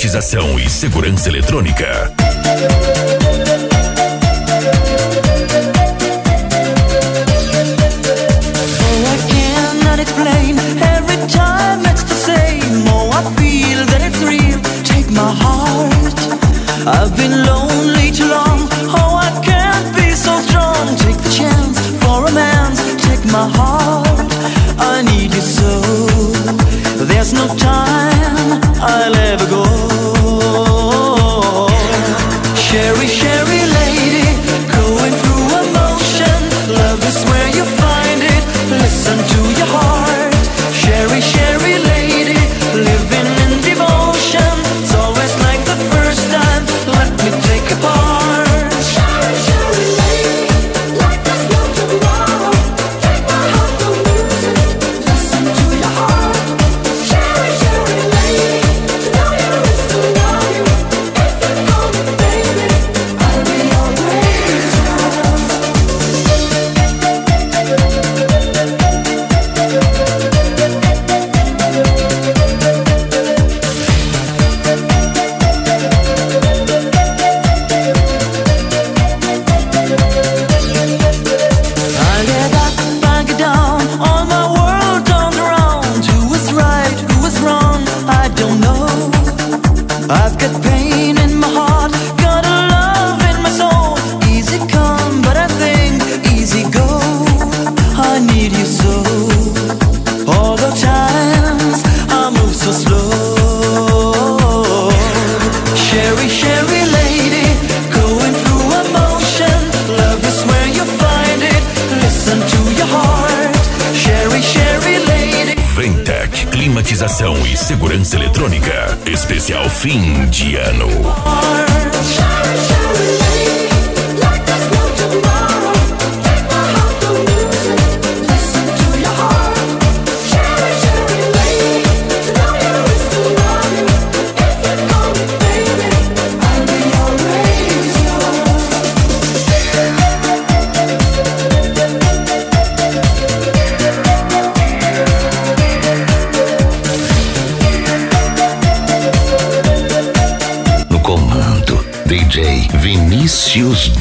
climatização e segurança eletrônica. I've been lonely too long. Oh, I can't be so strong. Take the chance for romance. Take my heart. I need you so. There's no time I'll ever go. Sherry, Sherry lady, going through emotion. Love is where you find it. Listen to your heart. Sherry, Sherry lady, living in devotion. It's always like the first time. Let me take a part. Sherry, Sherry lady, like there's no tomorrow. Take my heart, don't lose it. Listen to your heart. Sherry, Sherry lady, to know you is to love you. If you call me baby, I'll be always yours. I get up, I get down, all my world turns around. Who is right, who is wrong, I don't know. I've got pain in my heart, got a love in my soul. Easy come, but I think easy go. I need you so. All the times I move so slow. Sherry, Sherry lady, going through emotion. Love is where you find it. Listen to your heart. Sherry, Sherry lady. Ventec, climatização e segurança eletrônica. Especial fim de ano. Sherry, Sherry lady, like there's no tomorrow. Take my heart, don't lose it. Listen to your heart. Sherry, Sherry lady, to know you is to love you. If you call me baby, I'll be always yours. No comando, DJ Vinícius